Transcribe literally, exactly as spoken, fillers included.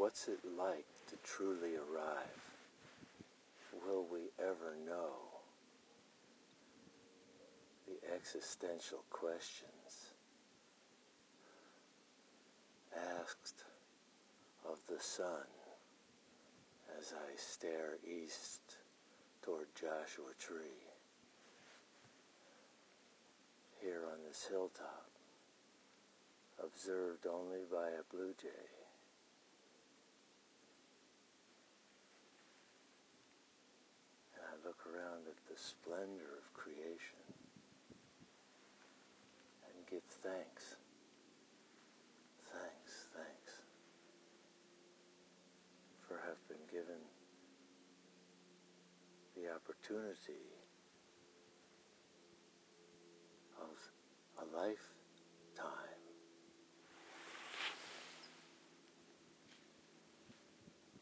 What's it like to truly arrive? Will we ever know? The existential questions asked of the sun as I stare east toward Joshua Tree, here on this hilltop, observed only by a blue jay. And I look around at the splendor of creation and give thanks, thanks, thanks for having been given the opportunity